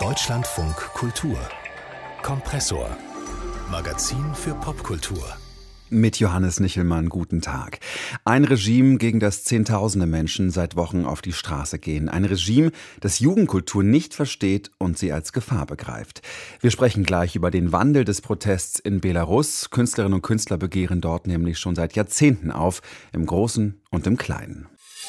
Deutschlandfunk Kultur Kompressor. Magazin für Popkultur. Mit Johannes Nichelmann, guten Tag. Ein Regime, gegen das Zehntausende Menschen seit Wochen auf die Straße gehen. Ein Regime, das Jugendkultur nicht versteht und sie als Gefahr begreift. Wir sprechen gleich über den Wandel des Protests in Belarus. Künstlerinnen und Künstler begehren dort nämlich schon seit Jahrzehnten auf, im Großen und im Kleinen.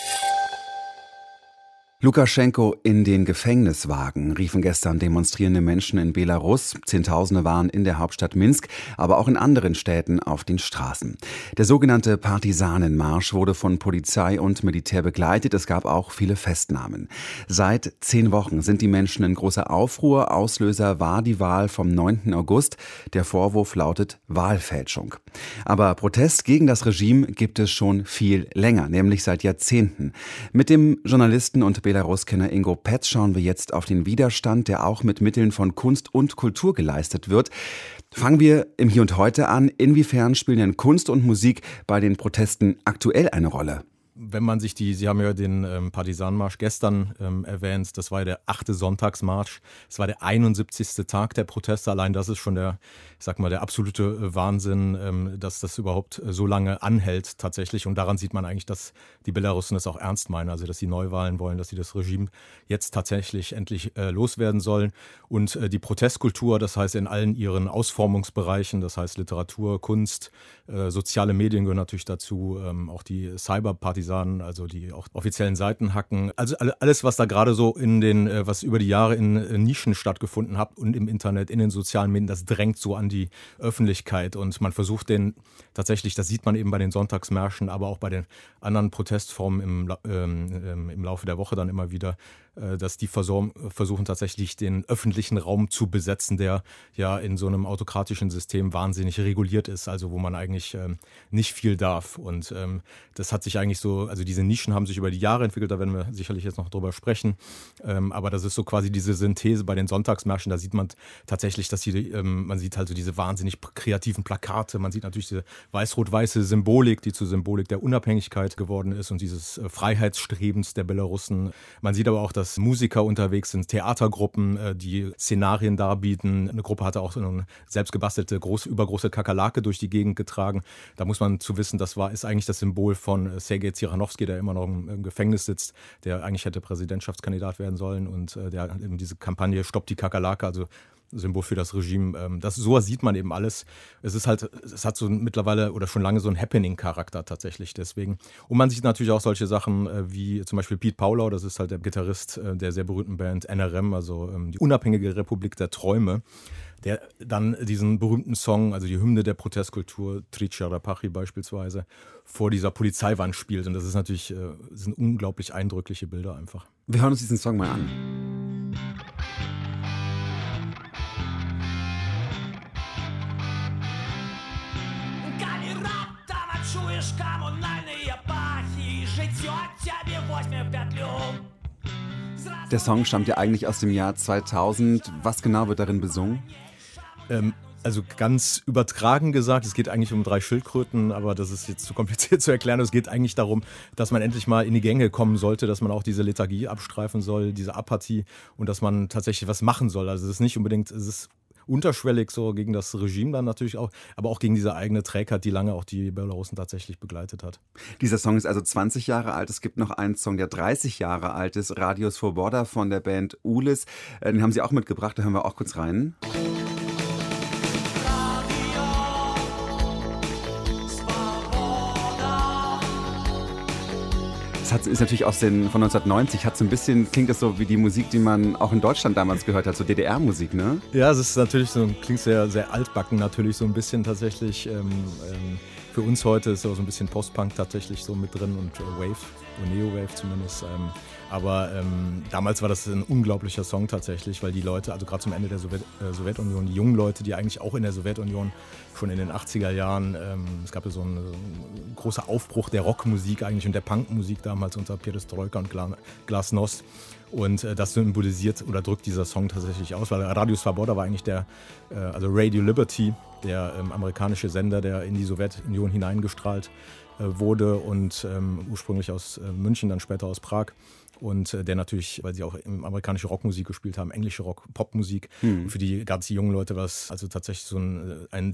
Lukaschenko in den Gefängniswagen, riefen gestern demonstrierende Menschen in Belarus. Zehntausende waren in der Hauptstadt Minsk, aber auch in anderen Städten auf den Straßen. Der sogenannte Partisanenmarsch wurde von Polizei und Militär begleitet. Es gab auch viele Festnahmen. Seit 10 Wochen sind die Menschen in großer Aufruhr. Auslöser war die Wahl vom 9. August. Der Vorwurf lautet Wahlfälschung. Aber Protest gegen das Regime gibt es schon viel länger, nämlich seit Jahrzehnten. Mit dem Journalisten und Belarus-Kenner Ingo Petz schauen wir jetzt auf den Widerstand, der auch mit Mitteln von Kunst und Kultur geleistet wird. Fangen wir im Hier und Heute an. Inwiefern spielen denn Kunst und Musik bei den Protesten aktuell eine Rolle? Wenn man sich Sie haben ja den Partisanenmarsch gestern erwähnt, das war ja der 8. Sonntagsmarsch, es war der 71. Tag der Proteste, allein das ist schon der absolute Wahnsinn, dass das überhaupt so lange anhält tatsächlich, und daran sieht man eigentlich, dass die Belarussen das auch ernst meinen, also dass sie Neuwahlen wollen, dass sie das Regime jetzt tatsächlich endlich loswerden sollen, und die Protestkultur, das heißt in allen ihren Ausformungsbereichen, das heißt Literatur, Kunst, soziale Medien gehören natürlich dazu, auch die Cyberpartisanen, also die auch offiziellen Seiten hacken. Also alles, was da gerade so was über die Jahre in Nischen stattgefunden hat und im Internet, in den sozialen Medien, das drängt so an die Öffentlichkeit, und man versucht den tatsächlich, das sieht man eben bei den Sonntagsmärschen, aber auch bei den anderen Protestformen im Laufe der Woche dann immer wieder, dass die versuchen tatsächlich den öffentlichen Raum zu besetzen, der ja in so einem autokratischen System wahnsinnig reguliert ist, also wo man eigentlich nicht viel darf. Und das hat sich eigentlich so, also diese Nischen haben sich über die Jahre entwickelt, da werden wir sicherlich jetzt noch drüber sprechen. Aber das ist so quasi diese Synthese bei den Sonntagsmärschen, da sieht man tatsächlich, dass man sieht halt so diese wahnsinnig kreativen Plakate, man sieht natürlich diese weiß-rot-weiße Symbolik, die zur Symbolik der Unabhängigkeit geworden ist und dieses Freiheitsstrebens der Belarussen. Man sieht aber auch, dass Musiker unterwegs sind, Theatergruppen, die Szenarien darbieten. Eine Gruppe hatte auch so eine selbstgebastelte, übergroße Kakerlake durch die Gegend getragen. Da muss man zu wissen, ist eigentlich das Symbol von Sergej Tiranovski, der immer noch im Gefängnis sitzt, der eigentlich hätte Präsidentschaftskandidat werden sollen, und der hat eben diese Kampagne Stopp die Kakerlake, also Symbol für das Regime. So sieht man eben alles. Es hat so mittlerweile oder schon lange so einen Happening-Charakter tatsächlich deswegen. Und man sieht natürlich auch solche Sachen wie zum Beispiel Piet Paulau, das ist halt der Gitarrist der sehr berühmten Band NRM, also die Unabhängige Republik der Träume, der dann diesen berühmten Song, also die Hymne der Protestkultur, Tricia Rapachi beispielsweise, vor dieser Polizeiwand spielt. Und das ist natürlich, sind unglaublich eindrückliche Bilder einfach. Wir hören uns diesen Song mal an. Der Song stammt ja eigentlich aus dem Jahr 2000. Was genau wird darin besungen? Also ganz übertragen gesagt, es geht eigentlich um 3 Schildkröten, aber das ist jetzt zu kompliziert zu erklären. Es geht eigentlich darum, dass man endlich mal in die Gänge kommen sollte, dass man auch diese Lethargie abstreifen soll, diese Apathie, und dass man tatsächlich was machen soll. Also es ist nicht unbedingt, es ist unterschwellig so gegen das Regime dann natürlich auch, aber auch gegen diese eigene Trägheit, die lange auch die Belarussen tatsächlich begleitet hat. Dieser Song ist also 20 Jahre alt. Es gibt noch einen Song, der 30 Jahre alt ist, Radio Svoboda von der Band Ulis. Den haben sie auch mitgebracht, da hören wir auch kurz rein. Das ist natürlich von 1990, hat so ein bisschen, klingt das so wie die Musik, die man auch in Deutschland damals gehört hat, so DDR-Musik, ne? Ja, es ist natürlich klingt sehr, sehr altbacken natürlich so ein bisschen tatsächlich. Für uns heute ist auch so ein bisschen Post-Punk tatsächlich so mit drin und Wave, und Neo-Wave zumindest. Aber damals war das ein unglaublicher Song tatsächlich, weil die Leute, also gerade zum Ende der Sowjetunion, die jungen Leute, die eigentlich auch in der Sowjetunion schon in den 80er Jahren, es gab ja so einen großer Aufbruch der Rockmusik eigentlich und der Punkmusik damals unter Perestroika und Glasnost. Und das symbolisiert oder drückt dieser Song tatsächlich aus, weil Radio Svoboda war eigentlich also Radio Liberty, der amerikanische Sender, der in die Sowjetunion hineingestrahlt wurde und ursprünglich aus München, dann später aus Prag. und der natürlich, weil sie auch amerikanische Rockmusik gespielt haben, englische Popmusik. Und für die ganz jungen Leute war es also tatsächlich so ein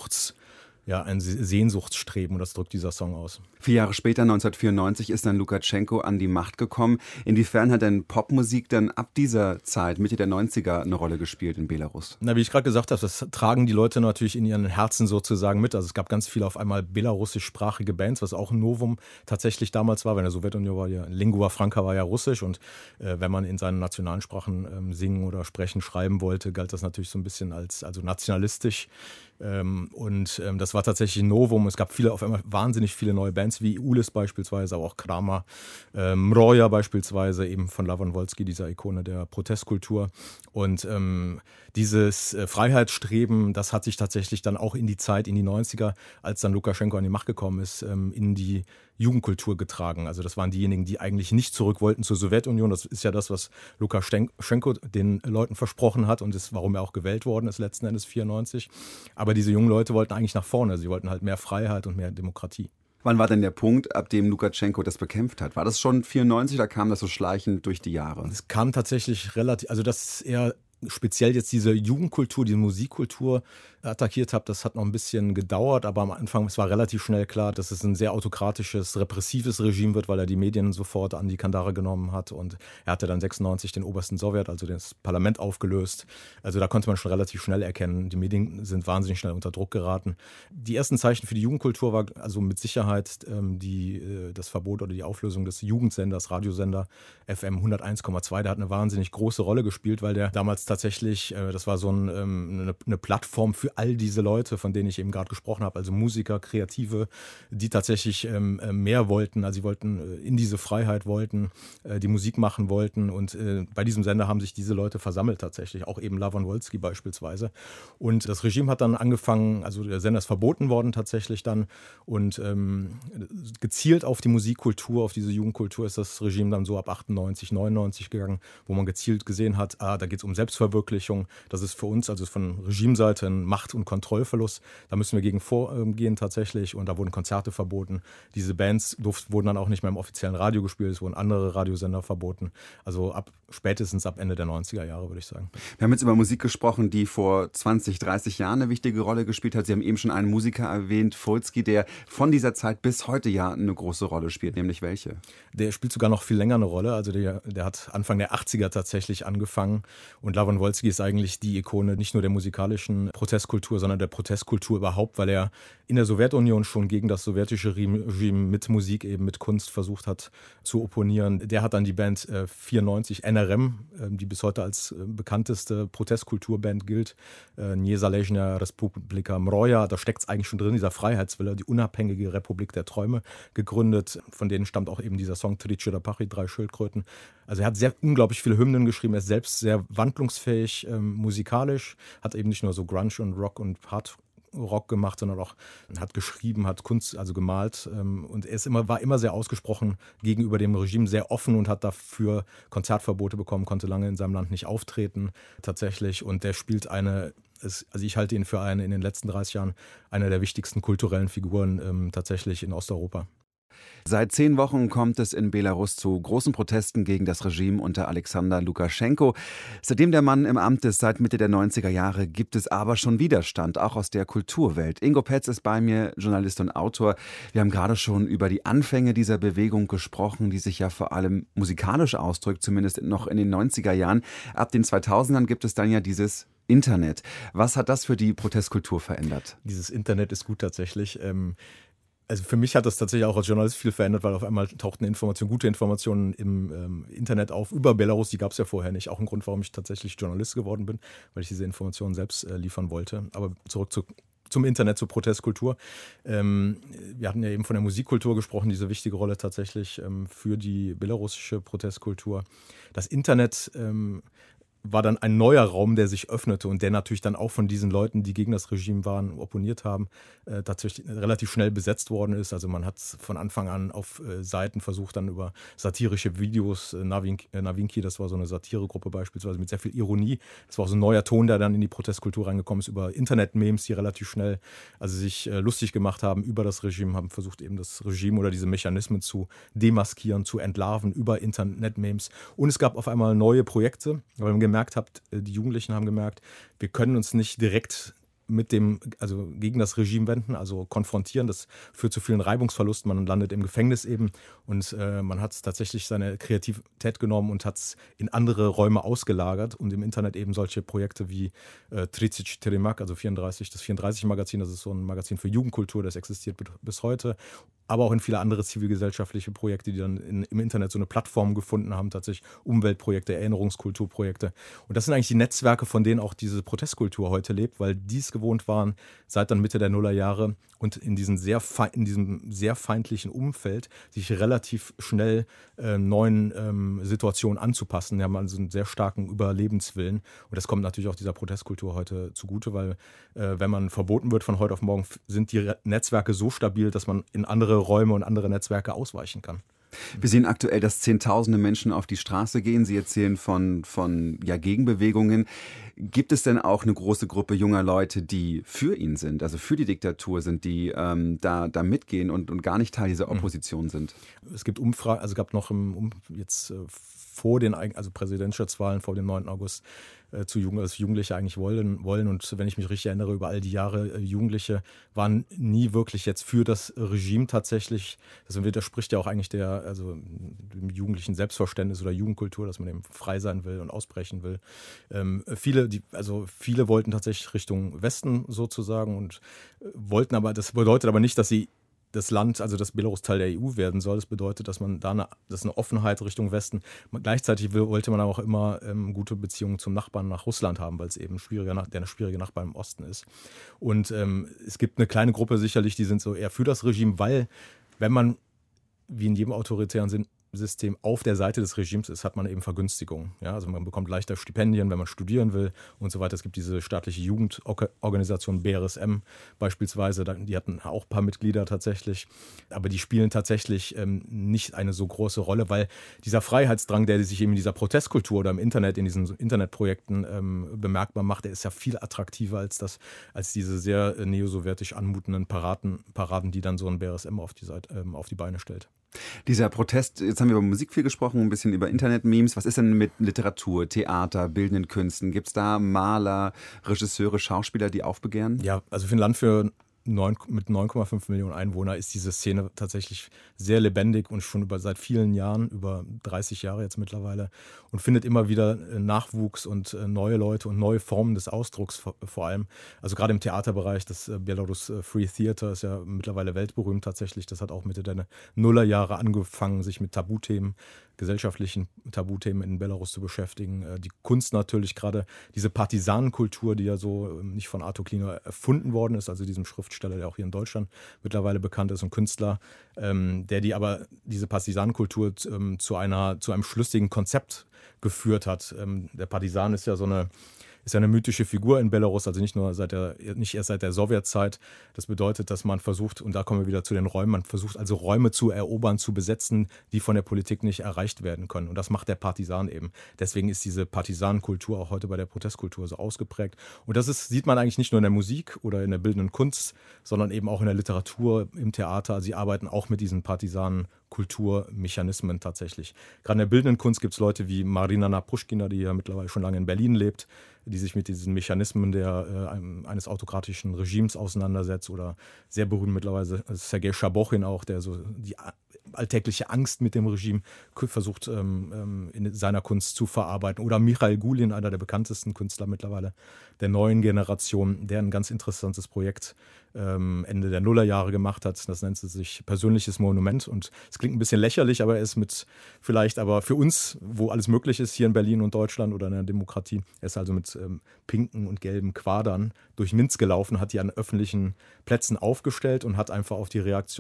Sehnsuchtsstreben, und das drückt dieser Song aus. 4 Jahre später, 1994, ist dann Lukaschenko an die Macht gekommen. Inwiefern hat denn Popmusik dann ab dieser Zeit, Mitte der 90er, eine Rolle gespielt in Belarus? Na, wie ich gerade gesagt habe, das tragen die Leute natürlich in ihren Herzen sozusagen mit. Also es gab ganz viele auf einmal belarussischsprachige Bands, was auch ein Novum tatsächlich damals war. Weil in der Sowjetunion war ja Lingua Franca war ja Russisch, und wenn man in seinen nationalen Sprachen singen oder sprechen, schreiben wollte, galt das natürlich so ein bisschen als nationalistisch. Das war tatsächlich ein Novum. Es gab auf einmal wahnsinnig viele neue Bands, wie Ulis beispielsweise, aber auch Krama, Mroja beispielsweise, eben von Lawan Wolski, dieser Ikone der Protestkultur. Und dieses Freiheitsstreben, das hat sich tatsächlich dann auch in die Zeit, in die 90er, als dann Lukaschenko an die Macht gekommen ist, in die Jugendkultur getragen. Also das waren diejenigen, die eigentlich nicht zurück wollten zur Sowjetunion. Das ist ja das, was Lukaschenko den Leuten versprochen hat und ist, warum er auch gewählt worden ist, letzten Endes 94. Aber diese jungen Leute wollten eigentlich nach vorne. Sie wollten halt mehr Freiheit und mehr Demokratie. Wann war denn der Punkt, ab dem Lukaschenko das bekämpft hat? War das schon 94 oder kam das so schleichend durch die Jahre? Es kam tatsächlich relativ, also das ist eher speziell jetzt diese Jugendkultur, diese Musikkultur attackiert habe, das hat noch ein bisschen gedauert, aber am Anfang, es war relativ schnell klar, dass es ein sehr autokratisches, repressives Regime wird, weil er die Medien sofort an die Kandare genommen hat, und er hatte dann 96 den obersten Sowjet, also das Parlament, aufgelöst. Also da konnte man schon relativ schnell erkennen, die Medien sind wahnsinnig schnell unter Druck geraten. Die ersten Zeichen für die Jugendkultur war also mit Sicherheit das Verbot oder die Auflösung des Jugendsenders, Radiosender FM 101,2, der hat eine wahnsinnig große Rolle gespielt, weil der damals tatsächlich, das war so eine Plattform für all diese Leute, von denen ich eben gerade gesprochen habe, also Musiker, Kreative, die tatsächlich mehr wollten, also sie wollten in diese Freiheit wollten, die Musik machen wollten, und bei diesem Sender haben sich diese Leute versammelt tatsächlich, auch eben Lawan Wolski beispielsweise, und das Regime hat dann angefangen, also der Sender ist verboten worden tatsächlich dann, und gezielt auf die Musikkultur, auf diese Jugendkultur ist das Regime dann so ab 98, 99 gegangen, wo man gezielt gesehen hat, da geht es um Selbstverwirklichung, das ist für uns, also von Regimeseite, ein Macht- und Kontrollverlust, da müssen wir gegen vorgehen tatsächlich, und da wurden Konzerte verboten, diese Bands wurden dann auch nicht mehr im offiziellen Radio gespielt, es wurden andere Radiosender verboten, also spätestens ab Ende der 90er Jahre, würde ich sagen. Wir haben jetzt über Musik gesprochen, die vor 20, 30 Jahren eine wichtige Rolle gespielt hat. Sie haben eben schon einen Musiker erwähnt, Wolski, der von dieser Zeit bis heute ja eine große Rolle spielt, nämlich welche? Der spielt sogar noch viel länger eine Rolle, also der hat Anfang der 80er tatsächlich angefangen, und Lawan Wolski ist eigentlich die Ikone nicht nur der musikalischen Protestkultur, sondern der Protestkultur überhaupt, weil er in der Sowjetunion schon gegen das sowjetische Regime mit Musik, eben mit Kunst versucht hat zu opponieren. Der hat dann die Band 94 NRM, die bis heute als bekannteste Protestkulturband gilt, Niezaležna Respublika Mroja, da steckt es eigentlich schon drin, dieser Freiheitswille, die unabhängige Republik der Träume, gegründet. Von denen stammt auch eben dieser Song Tri Čerapachy, 3 Schildkröten. Also er hat unglaublich viele Hymnen geschrieben, er ist selbst sehr wandlungsfähig musikalisch, hat eben nicht nur so Grunge und Rock und Hard-Rock gemacht, sondern auch hat geschrieben, hat Kunst, also gemalt, und er war immer sehr ausgesprochen gegenüber dem Regime, sehr offen, und hat dafür Konzertverbote bekommen, konnte lange in seinem Land nicht auftreten tatsächlich, und der spielt also ich halte ihn für in den letzten 30 Jahren eine der wichtigsten kulturellen Figuren tatsächlich in Osteuropa. Seit 10 Wochen kommt es in Belarus zu großen Protesten gegen das Regime unter Alexander Lukaschenko. Seitdem der Mann im Amt ist, seit Mitte der 90er Jahre, gibt es aber schon Widerstand, auch aus der Kulturwelt. Ingo Petz ist bei mir, Journalist und Autor. Wir haben gerade schon über die Anfänge dieser Bewegung gesprochen, die sich ja vor allem musikalisch ausdrückt, zumindest noch in den 90er Jahren. Ab den 2000ern gibt es dann ja dieses Internet. Was hat das für die Protestkultur verändert? Dieses Internet ist gut tatsächlich. Also für mich hat das tatsächlich auch als Journalist viel verändert, weil auf einmal tauchten gute Informationen im Internet auf über Belarus, die gab es ja vorher nicht. Auch ein Grund, warum ich tatsächlich Journalist geworden bin, weil ich diese Informationen selbst liefern wollte. Aber zurück zum Internet, zur Protestkultur. Wir hatten ja eben von der Musikkultur gesprochen, diese wichtige Rolle tatsächlich für die belarussische Protestkultur. Das Internet war dann ein neuer Raum, der sich öffnete und der natürlich dann auch von diesen Leuten, die gegen das Regime waren, opponiert haben, tatsächlich relativ schnell besetzt worden ist. Also man hat von Anfang an auf Seiten versucht, dann über satirische Videos, Navinki, das war so eine Satiregruppe beispielsweise mit sehr viel Ironie. Das war auch so ein neuer Ton, der dann in die Protestkultur reingekommen ist, über Internet-Memes, die relativ schnell sich lustig gemacht haben über das Regime, haben versucht eben das Regime oder diese Mechanismen zu demaskieren, zu entlarven über Internet-Memes. Und es gab auf einmal neue Projekte, weil man gemerkt habt, die Jugendlichen haben gemerkt, wir können uns nicht direkt gegen das Regime wenden, also konfrontieren. Das führt zu vielen Reibungsverlusten. Man landet im Gefängnis eben und man hat tatsächlich seine Kreativität genommen und hat es in andere Räume ausgelagert und im Internet eben solche Projekte wie 34 Mag, also 34, das 34-Magazin, das ist so ein Magazin für Jugendkultur, das existiert bis heute, aber auch in viele andere zivilgesellschaftliche Projekte, die dann im Internet so eine Plattform gefunden haben, tatsächlich Umweltprojekte, Erinnerungskulturprojekte. Und das sind eigentlich die Netzwerke, von denen auch diese Protestkultur heute lebt, weil die es gewohnt waren, seit dann Mitte der Nullerjahre und in diesem sehr feindlichen Umfeld sich relativ schnell neuen Situationen anzupassen. Die haben also einen sehr starken Überlebenswillen. Und das kommt natürlich auch dieser Protestkultur heute zugute, weil wenn man verboten wird von heute auf morgen, sind die Netzwerke so stabil, dass man in andere Räume und andere Netzwerke ausweichen kann. Wir sehen aktuell, dass Zehntausende Menschen auf die Straße gehen. Sie erzählen von Gegenbewegungen. Gibt es denn auch eine große Gruppe junger Leute, die für ihn sind, also für die Diktatur sind, die da mitgehen und gar nicht Teil dieser Opposition sind? Es gibt Umfragen, also es gab noch vor den Präsidentschaftswahlen vor dem 9. August als Jugendliche eigentlich wollen. Und wenn ich mich richtig erinnere, über all die Jahre, Jugendliche waren nie wirklich jetzt für das Regime tatsächlich. Das widerspricht ja auch eigentlich dem jugendlichen Selbstverständnis oder Jugendkultur, dass man eben frei sein will und ausbrechen will. Viele wollten tatsächlich Richtung Westen sozusagen und wollten aber, das bedeutet aber nicht, dass sie das Land, also das Belarus Teil der EU werden soll. Das bedeutet, dass man da das ist eine Offenheit Richtung Westen. Gleichzeitig wollte man auch immer gute Beziehungen zum Nachbarn nach Russland haben, weil es eben der schwierige Nachbar im Osten ist. Und es gibt eine kleine Gruppe sicherlich, die sind so eher für das Regime, weil wenn man, wie in jedem autoritären System auf der Seite des Regimes ist, hat man eben Vergünstigungen. Ja, also man bekommt leichter Stipendien, wenn man studieren will und so weiter. Es gibt diese staatliche Jugendorganisation BRSM beispielsweise, die hatten auch ein paar Mitglieder tatsächlich, aber die spielen tatsächlich nicht eine so große Rolle, weil dieser Freiheitsdrang, der sich eben in dieser Protestkultur oder im Internet, in diesen Internetprojekten bemerkbar macht, der ist ja viel attraktiver als diese sehr neosowjetisch anmutenden Paraden, die dann so ein BRSM auf die Beine stellt. Dieser Protest, jetzt haben wir über Musik viel gesprochen, ein bisschen über Internet-Memes. Was ist denn mit Literatur, Theater, bildenden Künsten? Gibt es da Maler, Regisseure, Schauspieler, die aufbegehren? Ja, also für ein Land mit 9,5 Millionen Einwohnern ist diese Szene tatsächlich sehr lebendig und schon seit vielen Jahren, über 30 Jahre jetzt mittlerweile, und findet immer wieder Nachwuchs und neue Leute und neue Formen des Ausdrucks vor allem. Also gerade im Theaterbereich, das Belarus Free Theater ist ja mittlerweile weltberühmt tatsächlich. Das hat auch Mitte der Nullerjahre angefangen, sich mit gesellschaftlichen Tabuthemen in Belarus zu beschäftigen. Die Kunst natürlich, gerade diese Partisanenkultur, die ja so nicht von Arthur Klinger erfunden worden ist, also diesem Schriftsteller, der auch hier in Deutschland mittlerweile bekannt ist und Künstler, der diese Partisanenkultur zu einem schlüssigen Konzept geführt hat. Der Partisan ist ja eine mythische Figur in Belarus, also nicht erst seit der Sowjetzeit. Das bedeutet, dass man versucht, und da kommen wir wieder zu den Räumen, man versucht also Räume zu erobern, zu besetzen, die von der Politik nicht erreicht werden können. Und das macht der Partisan eben. Deswegen ist diese Partisanenkultur auch heute bei der Protestkultur so ausgeprägt. Und sieht man eigentlich nicht nur in der Musik oder in der bildenden Kunst, sondern eben auch in der Literatur, im Theater. Sie arbeiten auch mit diesen Partisanenkulturmechanismen tatsächlich. Gerade in der bildenden Kunst gibt es Leute wie Marina Napuschkina, die ja mittlerweile schon lange in Berlin lebt, die sich mit diesen Mechanismen eines autokratischen Regimes auseinandersetzt, oder sehr berühmt mittlerweile Sergei Schabochin auch, der so die alltägliche Angst mit dem Regime versucht in seiner Kunst zu verarbeiten. Oder Michail Gulin, einer der bekanntesten Künstler mittlerweile der neuen Generation, der ein ganz interessantes Projekt Ende der Nullerjahre gemacht hat. Das nennt sich Persönliches Monument. Und es klingt ein bisschen lächerlich, aber er ist aber für uns, wo alles möglich ist, hier in Berlin und Deutschland oder in der Demokratie, er ist also mit pinken und gelben Quadern durch Minsk gelaufen, hat die an öffentlichen Plätzen aufgestellt und hat einfach auf die Reaktion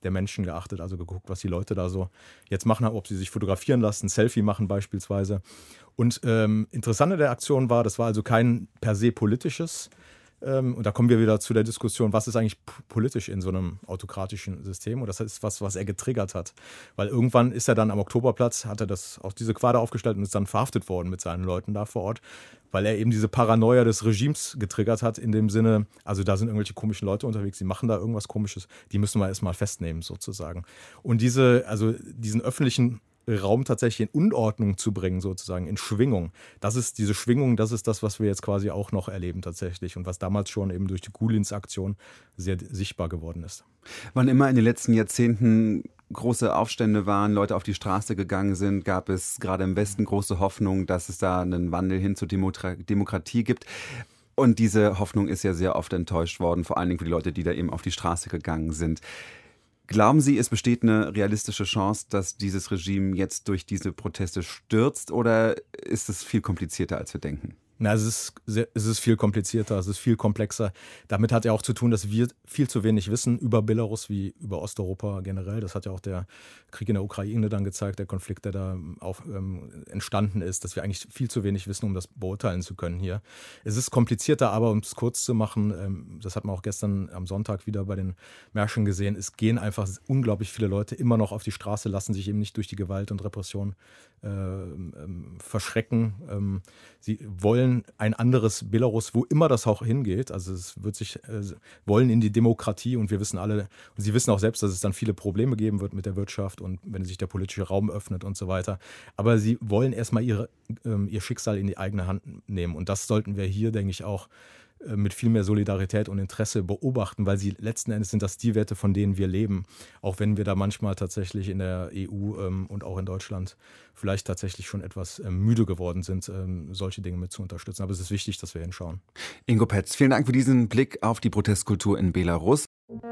der Menschen geachtet, also geguckt, was die Leute da so jetzt machen, ob sie sich fotografieren lassen, Selfie machen beispielsweise. Und interessant an der Aktion war, das war also kein per se politisches. Und da kommen wir wieder zu der Diskussion, was ist eigentlich politisch in so einem autokratischen System? Und das ist was er getriggert hat. Weil irgendwann ist er dann am Oktoberplatz, hat er auch diese Quader aufgestellt und ist dann verhaftet worden mit seinen Leuten da vor Ort, weil er eben diese Paranoia des Regimes getriggert hat, in dem Sinne, also da sind irgendwelche komischen Leute unterwegs, die machen da irgendwas Komisches, die müssen wir erstmal festnehmen sozusagen. Und diesen öffentlichen Raum tatsächlich in Unordnung zu bringen, sozusagen, in Schwingung. Das ist diese Schwingung, das ist das, was wir jetzt quasi auch noch erleben tatsächlich und was damals schon eben durch die Gulins-Aktion sehr sichtbar geworden ist. Wann immer in den letzten Jahrzehnten große Aufstände waren, Leute auf die Straße gegangen sind, gab es gerade im Westen große Hoffnung, dass es da einen Wandel hin zur Demokratie gibt. Und diese Hoffnung ist ja sehr oft enttäuscht worden, vor allen Dingen für die Leute, die da eben auf die Straße gegangen sind. Glauben Sie, es besteht eine realistische Chance, dass dieses Regime jetzt durch diese Proteste stürzt, oder ist es viel komplizierter, als wir denken? Na, es ist viel komplizierter, es ist viel komplexer. Damit hat ja auch zu tun, dass wir viel zu wenig wissen über Belarus wie über Osteuropa generell. Das hat ja auch der Krieg in der Ukraine dann gezeigt, der Konflikt, der da entstanden ist, dass wir eigentlich viel zu wenig wissen, um das beurteilen zu können hier. Es ist komplizierter, aber um es kurz zu machen, das hat man auch gestern am Sonntag wieder bei den Märschen gesehen, es gehen einfach unglaublich viele Leute immer noch auf die Straße, lassen sich eben nicht durch die Gewalt und Repression verschrecken. Sie wollen ein anderes Belarus, wo immer das auch hingeht. Also es wird wollen in die Demokratie, und wir wissen alle, und sie wissen auch selbst, dass es dann viele Probleme geben wird mit der Wirtschaft und wenn sich der politische Raum öffnet und so weiter. Aber sie wollen erstmal ihr Schicksal in die eigene Hand nehmen, und das sollten wir hier, denke ich, auch mit viel mehr Solidarität und Interesse beobachten, weil sie letzten Endes sind das die Werte, von denen wir leben, auch wenn wir da manchmal tatsächlich in der EU und auch in Deutschland vielleicht tatsächlich schon etwas müde geworden sind, solche Dinge mit zu unterstützen. Aber es ist wichtig, dass wir hinschauen. Ingo Petz, vielen Dank für diesen Blick auf die Protestkultur in Belarus.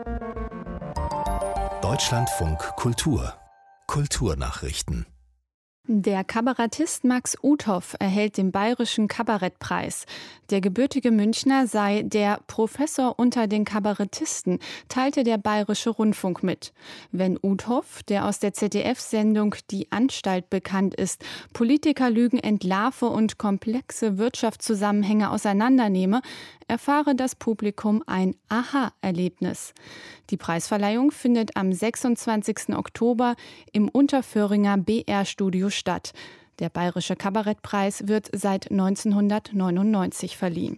Deutschlandfunk Kultur. Kulturnachrichten. Der Kabarettist Max Uthoff erhält den Bayerischen Kabarettpreis. Der gebürtige Münchner sei der Professor unter den Kabarettisten, teilte der Bayerische Rundfunk mit. Wenn Uthoff, der aus der ZDF-Sendung Die Anstalt bekannt ist, Politikerlügen entlarve und komplexe Wirtschaftszusammenhänge auseinandernehme, erfahre das Publikum ein Aha-Erlebnis. Die Preisverleihung findet am 26. Oktober im Unterföhringer BR-Studio statt. Der Bayerische Kabarettpreis wird seit 1999 verliehen.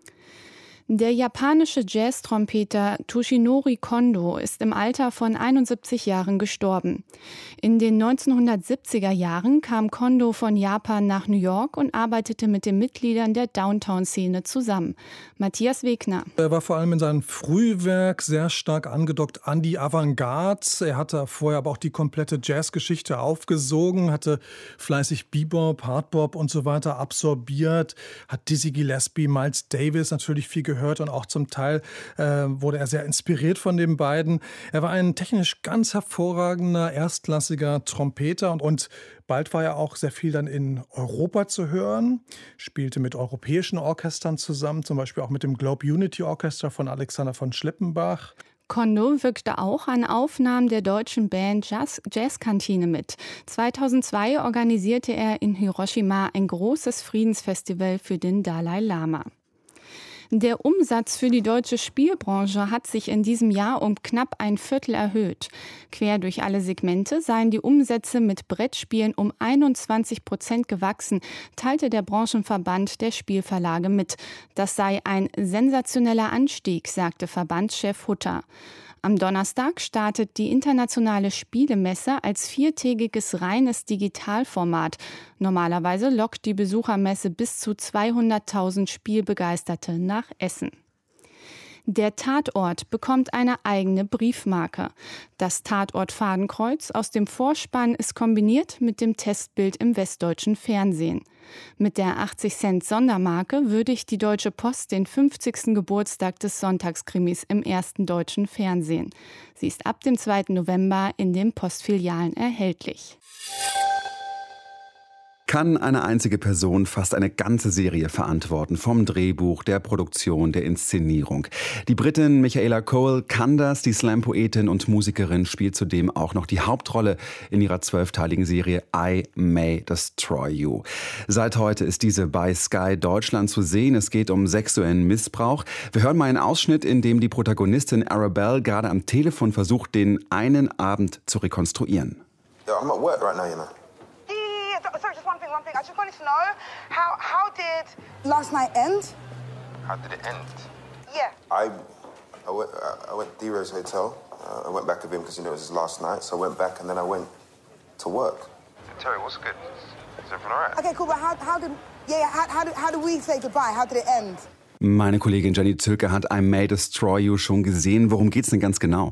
Der japanische Jazz-Trompeter Toshinori Kondo ist im Alter von 71 Jahren gestorben. In den 1970er Jahren kam Kondo von Japan nach New York und arbeitete mit den Mitgliedern der Downtown-Szene zusammen. Matthias Wegner. Er war vor allem in seinem Frühwerk sehr stark angedockt an die Avantgarde. Er hatte vorher aber auch die komplette Jazzgeschichte aufgesogen, hatte fleißig Bebop, Hardbop und so weiter absorbiert, hat Dizzy Gillespie, Miles Davis natürlich viel gehört und auch zum Teil wurde er sehr inspiriert von den beiden. Er war ein technisch ganz hervorragender, erstklassiger Trompeter und bald war er auch sehr viel dann in Europa zu hören, spielte mit europäischen Orchestern zusammen, zum Beispiel auch mit dem Globe Unity Orchestra von Alexander von Schlippenbach. Kondo wirkte auch an Aufnahmen der deutschen Band Jazzkantine mit. 2002 organisierte er in Hiroshima ein großes Friedensfestival für den Dalai Lama. Der Umsatz für die deutsche Spielbranche hat sich in diesem Jahr um knapp ein Viertel erhöht. Quer durch alle Segmente seien die Umsätze mit Brettspielen um 21% gewachsen, teilte der Branchenverband der Spielverlage mit. Das sei ein sensationeller Anstieg, sagte Verbandschef Hutter. Am Donnerstag startet die internationale Spielemesse als viertägiges reines Digitalformat. Normalerweise lockt die Besuchermesse bis zu 200.000 Spielbegeisterte nach Essen. Der Tatort bekommt eine eigene Briefmarke. Das Tatort-Fadenkreuz aus dem Vorspann ist kombiniert mit dem Testbild im westdeutschen Fernsehen. Mit der 80-Cent-Sondermarke würdigt die Deutsche Post den 50. Geburtstag des Sonntagskrimis im ersten deutschen Fernsehen. Sie ist ab dem 2. November in den Postfilialen erhältlich. Kann eine einzige Person fast eine ganze Serie verantworten, vom Drehbuch, der Produktion, der Inszenierung. Die Britin Michaela Coel kann das, die Slam-Poetin und Musikerin spielt zudem auch noch die Hauptrolle in ihrer 12-teiligen Serie I May Destroy You. Seit heute ist diese bei Sky Deutschland zu sehen. Es geht um sexuellen Missbrauch. Wir hören mal einen Ausschnitt, in dem die Protagonistin Arabelle gerade am Telefon versucht, den einen Abend zu rekonstruieren. Yeah, I'm at work right now, you know. Sorry, just one thing. I just wanted to know, how did last night end? How did it end? Yeah. I went to D-Rose Hotel. I went back with him because, it was his last night. So I went back and then I went to work. Terry, what's good? Is everything all right? Okay, cool, but how do we say goodbye? How did it end? Meine Kollegin Jenny Zülke hat I May Destroy You schon gesehen. Worum geht's denn ganz genau?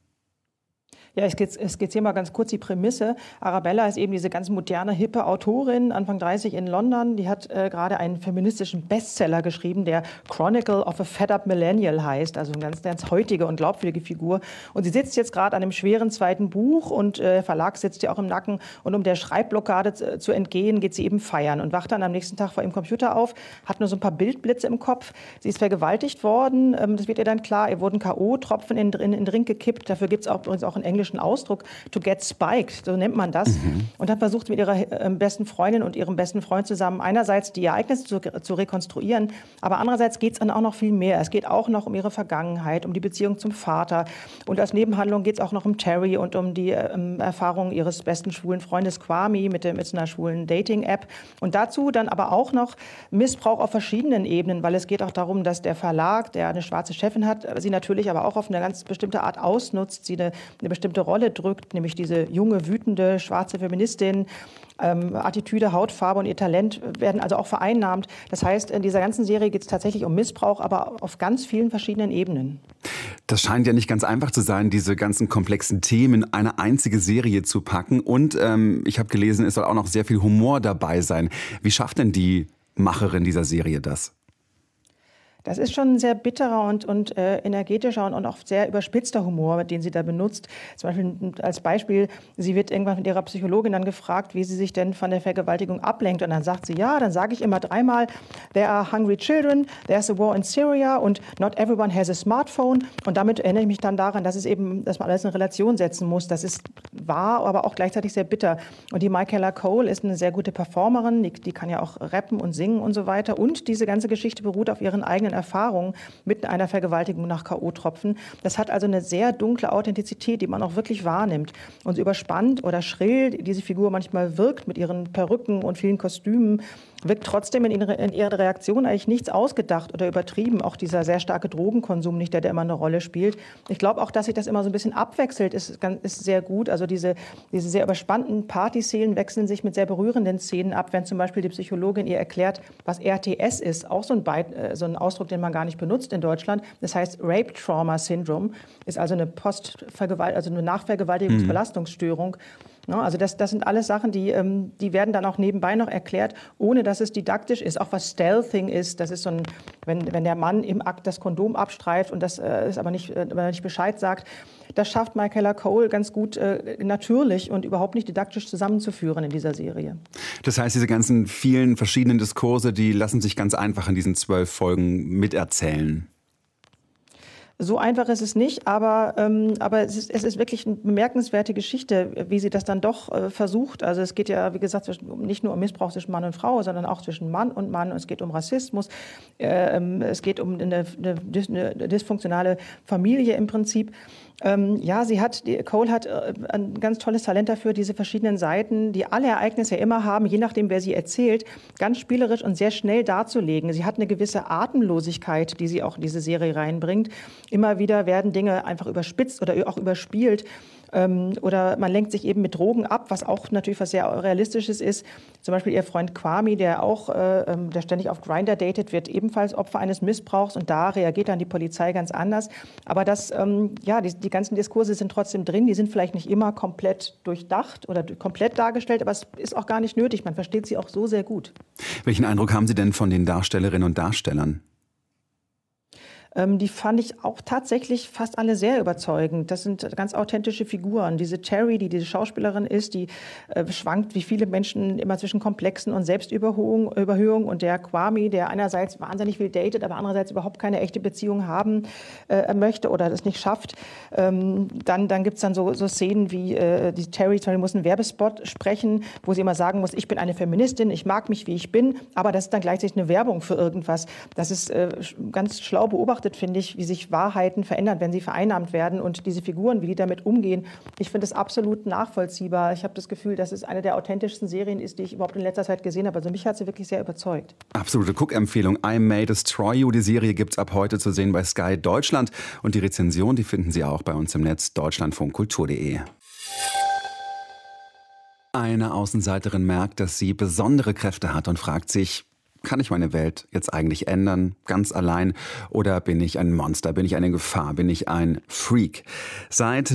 Ja, ich skizziere mal ganz kurz die Prämisse. Arabella ist eben diese ganz moderne, hippe Autorin, Anfang 30 in London. Die hat gerade einen feministischen Bestseller geschrieben, der Chronicle of a Fed Up Millennial heißt. Also eine ganz, ganz heutige und glaubwürdige Figur. Und sie sitzt jetzt gerade an einem schweren zweiten Buch und der Verlag sitzt ihr auch im Nacken. Und um der Schreibblockade zu entgehen, geht sie eben feiern und wacht dann am nächsten Tag vor ihrem Computer auf, hat nur so ein paar Bildblitze im Kopf. Sie ist vergewaltigt worden. Das wird ihr dann klar. Ihr wurden K.O.-Tropfen in den Drink gekippt. Dafür gibt es übrigens auch einen englischen Ausdruck, to get spiked, so nennt man das. Und hat versucht, mit ihrer besten Freundin und ihrem besten Freund zusammen einerseits die Ereignisse zu rekonstruieren, aber andererseits geht es dann auch noch viel mehr. Es geht auch noch um ihre Vergangenheit, um die Beziehung zum Vater. Und als Nebenhandlung geht es auch noch um Terry und um die Erfahrungen ihres besten schwulen Freundes Kwame mit einer schwulen Dating-App. Und dazu dann aber auch noch Missbrauch auf verschiedenen Ebenen, weil es geht auch darum, dass der Verlag, der eine schwarze Chefin hat, sie natürlich aber auch auf eine ganz bestimmte Art ausnutzt, sie eine bestimmte Rolle drückt, nämlich diese junge, wütende, schwarze Feministin. Attitüde, Hautfarbe und ihr Talent werden also auch vereinnahmt. Das heißt, in dieser ganzen Serie geht es tatsächlich um Missbrauch, aber auf ganz vielen verschiedenen Ebenen. Das scheint ja nicht ganz einfach zu sein, diese ganzen komplexen Themen in eine einzige Serie zu packen. Und ich habe gelesen, es soll auch noch sehr viel Humor dabei sein. Wie schafft denn die Macherin dieser Serie das? Das ist schon ein sehr bitterer und energetischer und auch sehr überspitzter Humor, den sie da benutzt. Zum Beispiel als Beispiel, sie wird irgendwann von ihrer Psychologin dann gefragt, wie sie sich denn von der Vergewaltigung ablenkt. Und dann sagt sie, ja, dann sage ich immer dreimal, there are hungry children, there's a war in Syria und not everyone has a smartphone. Und damit erinnere ich mich dann daran, dass man alles in Relation setzen muss. Das ist wahr, aber auch gleichzeitig sehr bitter. Und die Michaela Coel ist eine sehr gute Performerin, die kann ja auch rappen und singen und so weiter. Und diese ganze Geschichte beruht auf ihren eigenen Erfahrungen mit einer Vergewaltigung nach K.O.-Tropfen. Das hat also eine sehr dunkle Authentizität, die man auch wirklich wahrnimmt. Und so überspannt oder schrill diese Figur manchmal wirkt mit ihren Perücken und vielen Kostümen, wirkt trotzdem in ihrer Reaktion eigentlich nichts ausgedacht oder übertrieben. Auch dieser sehr starke Drogenkonsum nicht, der immer eine Rolle spielt. Ich glaube auch, dass sich das immer so ein bisschen abwechselt, ist sehr gut. Also diese sehr überspannten Partyszenen wechseln sich mit sehr berührenden Szenen ab, wenn zum Beispiel die Psychologin ihr erklärt, was RTS ist. Auch so ein Ausdruck, den man gar nicht benutzt in Deutschland. Das heißt Rape Trauma Syndrome, ist also eine eine Nachvergewaltigungsbelastungsstörung. Ja, also das sind alles Sachen, die werden dann auch nebenbei noch erklärt, ohne dass es didaktisch ist. Auch was Stealthing ist, das ist so wenn der Mann im Akt das Kondom abstreift und das ist aber nicht Bescheid sagt. Das schafft Michaela Coel ganz gut natürlich und überhaupt nicht didaktisch zusammenzuführen in dieser Serie. Das heißt, diese ganzen vielen verschiedenen Diskurse, die lassen sich ganz einfach in diesen 12 Folgen miterzählen. So einfach ist es nicht, aber es ist wirklich eine bemerkenswerte Geschichte, wie sie das dann doch versucht. Also es geht ja, wie gesagt, nicht nur um Missbrauch zwischen Mann und Frau, sondern auch zwischen Mann und Mann. Es geht um Rassismus, es geht um eine dysfunktionale Familie im Prinzip. Coel hat ein ganz tolles Talent dafür, diese verschiedenen Seiten, die alle Ereignisse immer haben, je nachdem, wer sie erzählt, ganz spielerisch und sehr schnell darzulegen. Sie hat eine gewisse Atemlosigkeit, die sie auch in diese Serie reinbringt. Immer wieder werden Dinge einfach überspitzt oder auch überspielt. Oder man lenkt sich eben mit Drogen ab, was auch natürlich was sehr Realistisches ist. Zum Beispiel ihr Freund Kwame, der ständig auf Grindr datet, wird ebenfalls Opfer eines Missbrauchs und da reagiert dann die Polizei ganz anders. Aber die ganzen Diskurse sind trotzdem drin, die sind vielleicht nicht immer komplett durchdacht oder komplett dargestellt, aber es ist auch gar nicht nötig, man versteht sie auch so sehr gut. Welchen Eindruck haben Sie denn von den Darstellerinnen und Darstellern? Die fand ich auch tatsächlich fast alle sehr überzeugend. Das sind ganz authentische Figuren. Diese Cherry, die diese Schauspielerin ist, die schwankt wie viele Menschen immer zwischen Komplexen und Selbstüberhöhung. Und der Kwame, der einerseits wahnsinnig viel datet, aber andererseits überhaupt keine echte Beziehung haben möchte oder das nicht schafft. Dann gibt es dann so Szenen wie die Cherry muss einen Werbespot sprechen, wo sie immer sagen muss, ich bin eine Feministin, ich mag mich, wie ich bin, aber das ist dann gleichzeitig eine Werbung für irgendwas. Das ist ganz schlau beobachtet, finde ich, wie sich Wahrheiten verändern, wenn sie vereinnahmt werden und diese Figuren, wie die damit umgehen. Ich finde es absolut nachvollziehbar. Ich habe das Gefühl, dass es eine der authentischsten Serien ist, die ich überhaupt in letzter Zeit gesehen habe. Also mich hat sie wirklich sehr überzeugt. Absolute Guck-Empfehlung. I May Destroy You. Die Serie gibt es ab heute zu sehen bei Sky Deutschland. Und die Rezension, die finden Sie auch bei uns im Netz deutschlandfunkkultur.de. Eine Außenseiterin merkt, dass sie besondere Kräfte hat und fragt sich, kann ich meine Welt jetzt eigentlich ändern, ganz allein? Oder bin ich ein Monster, bin ich eine Gefahr, bin ich ein Freak? Seit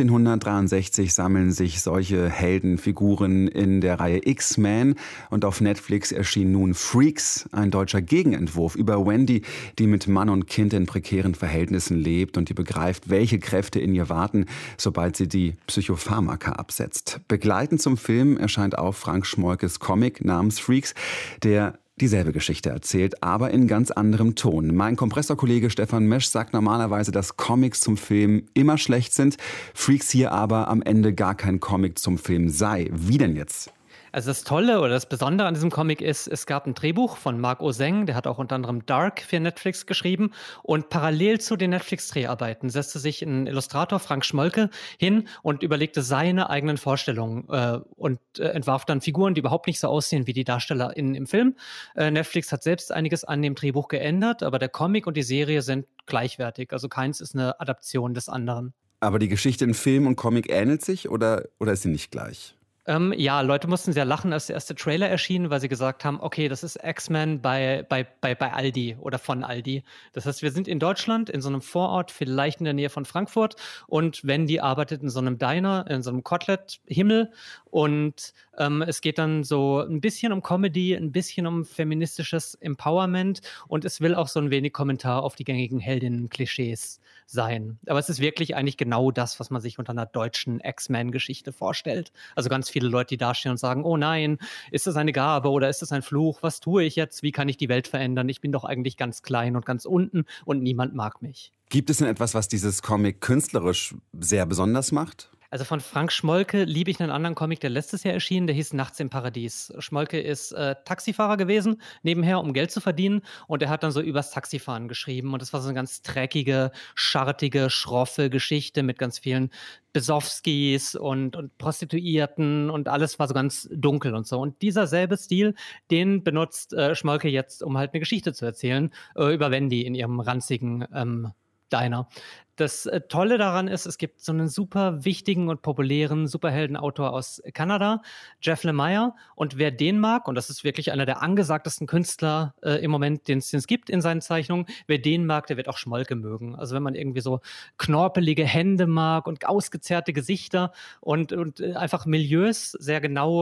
1963 sammeln sich solche Heldenfiguren in der Reihe X-Men und auf Netflix erschien nun Freaks, ein deutscher Gegenentwurf über Wendy, die mit Mann und Kind in prekären Verhältnissen lebt und die begreift, welche Kräfte in ihr warten, sobald sie die Psychopharmaka absetzt. Begleitend zum Film erscheint auch Frank Schmollkes Comic namens Freaks, der dieselbe Geschichte erzählt, aber in ganz anderem Ton. Mein Kompressorkollege Stefan Mesch sagt normalerweise, dass Comics zum Film immer schlecht sind, Freaks hier aber am Ende gar kein Comic zum Film sei. Wie denn jetzt? Also das Tolle oder das Besondere an diesem Comic ist, es gab ein Drehbuch von Marc Ozeng, der hat auch unter anderem Dark für Netflix geschrieben und parallel zu den Netflix-Dreharbeiten setzte sich ein Illustrator, Frank Schmollke, hin und überlegte seine eigenen Vorstellungen und entwarf dann Figuren, die überhaupt nicht so aussehen wie die DarstellerInnen im Film. Netflix hat selbst einiges an dem Drehbuch geändert, aber der Comic und die Serie sind gleichwertig, also keins ist eine Adaption des anderen. Aber die Geschichte in Film und Comic ähnelt sich oder ist sie nicht gleich? Ja, Leute mussten sehr lachen, als der erste Trailer erschien, weil sie gesagt haben, okay, das ist X-Men bei Aldi oder von Aldi. Das heißt, wir sind in Deutschland, in so einem Vorort, vielleicht in der Nähe von Frankfurt und Wendy arbeitet in so einem Diner, in so einem Kotelett-Himmel und es geht dann so ein bisschen um Comedy, ein bisschen um feministisches Empowerment und es will auch so ein wenig Kommentar auf die gängigen Heldinnen-Klischees sein. Aber es ist wirklich eigentlich genau das, was man sich unter einer deutschen X-Men-Geschichte vorstellt. Also ganz viele Leute, die dastehen und sagen, oh nein, ist das eine Gabe oder ist das ein Fluch? Was tue ich jetzt? Wie kann ich die Welt verändern? Ich bin doch eigentlich ganz klein und ganz unten und niemand mag mich. Gibt es denn etwas, was dieses Comic künstlerisch sehr besonders macht? Also von Frank Schmollke liebe ich einen anderen Comic, der letztes Jahr erschien, der hieß Nachts im Paradies. Schmollke ist Taxifahrer gewesen, nebenher, um Geld zu verdienen. Und er hat dann so übers Taxifahren geschrieben. Und das war so eine ganz dreckige, schartige, schroffe Geschichte mit ganz vielen Besowskis und Prostituierten und alles war so ganz dunkel und so. Und dieser selbe Stil, den benutzt Schmollke jetzt, um halt eine Geschichte zu erzählen über Wendy in ihrem ranzigen Diner. Das Tolle daran ist, es gibt so einen super wichtigen und populären Superheldenautor aus Kanada, Jeff Lemire. Und wer den mag, und das ist wirklich einer der angesagtesten Künstler im Moment, den es gibt in seinen Zeichnungen, wer den mag, der wird auch Schmollke mögen. Also wenn man irgendwie so knorpelige Hände mag und ausgezerrte Gesichter und einfach Milieus sehr genau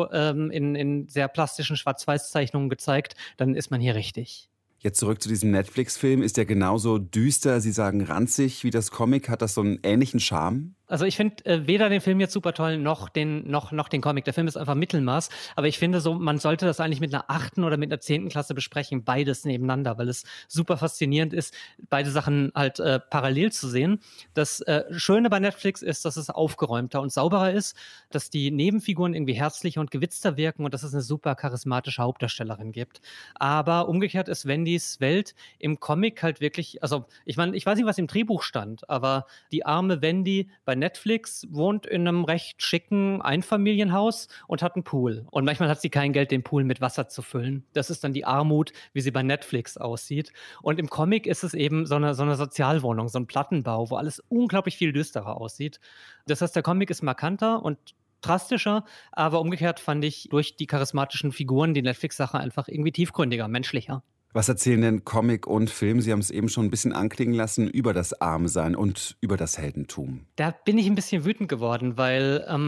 in sehr plastischen Schwarz-Weiß-Zeichnungen gezeigt, dann ist man hier richtig. Jetzt zurück zu diesem Netflix-Film. Ist der genauso düster, Sie sagen ranzig wie das Comic? Hat das so einen ähnlichen Charme? Also ich finde weder den Film jetzt super toll, noch den Comic. Der Film ist einfach Mittelmaß. Aber ich finde so, man sollte das eigentlich mit einer 8. oder mit einer 10. Klasse besprechen. Beides nebeneinander, weil es super faszinierend ist, beide Sachen halt parallel zu sehen. Das Schöne bei Netflix ist, dass es aufgeräumter und sauberer ist, dass die Nebenfiguren irgendwie herzlicher und gewitzter wirken und dass es eine super charismatische Hauptdarstellerin gibt. Aber umgekehrt ist Wendys Welt im Comic halt wirklich, also ich meine, ich weiß nicht, was im Drehbuch stand, aber die arme Wendy bei Netflix wohnt in einem recht schicken Einfamilienhaus und hat einen Pool. Und manchmal hat sie kein Geld, den Pool mit Wasser zu füllen. Das ist dann die Armut, wie sie bei Netflix aussieht. Und im Comic ist es eben so eine Sozialwohnung, so ein Plattenbau, wo alles unglaublich viel düsterer aussieht. Das heißt, der Comic ist markanter und drastischer, aber umgekehrt fand ich durch die charismatischen Figuren die Netflix-Sache einfach irgendwie tiefgründiger, menschlicher. Was erzählen denn Comic und Film, Sie haben es eben schon ein bisschen anklingen lassen, über das Armsein und über das Heldentum? Da bin ich ein bisschen wütend geworden, weil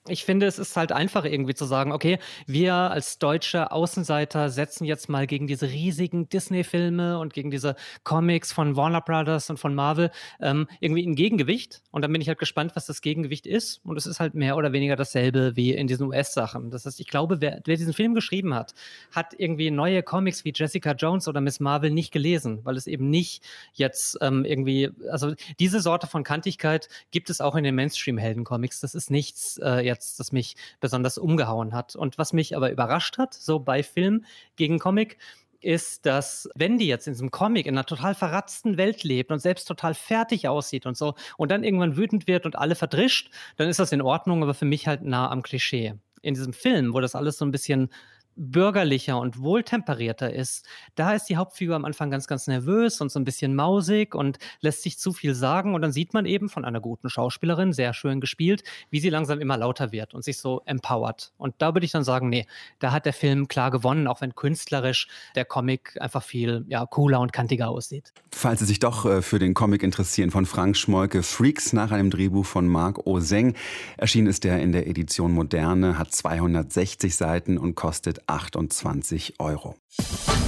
Ich finde, es ist halt einfach irgendwie zu sagen, okay, wir als deutsche Außenseiter setzen jetzt mal gegen diese riesigen Disney-Filme und gegen diese Comics von Warner Brothers und von Marvel irgendwie ein Gegengewicht. Und dann bin ich halt gespannt, was das Gegengewicht ist. Und es ist halt mehr oder weniger dasselbe wie in diesen US-Sachen. Das heißt, ich glaube, wer diesen Film geschrieben hat, hat irgendwie neue Comics wie Jessica Jones oder Miss Marvel nicht gelesen, weil es eben nicht jetzt irgendwie, also diese Sorte von Kantigkeit gibt es auch in den Mainstream-Helden-Comics. Das ist nichts das mich besonders umgehauen hat. Und was mich aber überrascht hat, so bei Film gegen Comic, ist, dass wenn die jetzt in diesem Comic in einer total verratzten Welt lebt und selbst total fertig aussieht und so und dann irgendwann wütend wird und alle verdrischt, dann ist das in Ordnung, aber für mich halt nah am Klischee. In diesem Film, wo das alles so ein bisschen bürgerlicher und wohltemperierter ist, da ist die Hauptfigur am Anfang ganz, ganz nervös und so ein bisschen mausig und lässt sich zu viel sagen und dann sieht man eben von einer guten Schauspielerin, sehr schön gespielt, wie sie langsam immer lauter wird und sich so empowert. Und da würde ich dann sagen, nee, da hat der Film klar gewonnen, auch wenn künstlerisch der Comic einfach viel cooler und kantiger aussieht. Falls Sie sich doch für den Comic interessieren, von Frank Schmoyke, Freaks nach einem Drehbuch von Marc Oseng. Erschienen ist der in der Edition Moderne, hat 260 Seiten und kostet 28 €.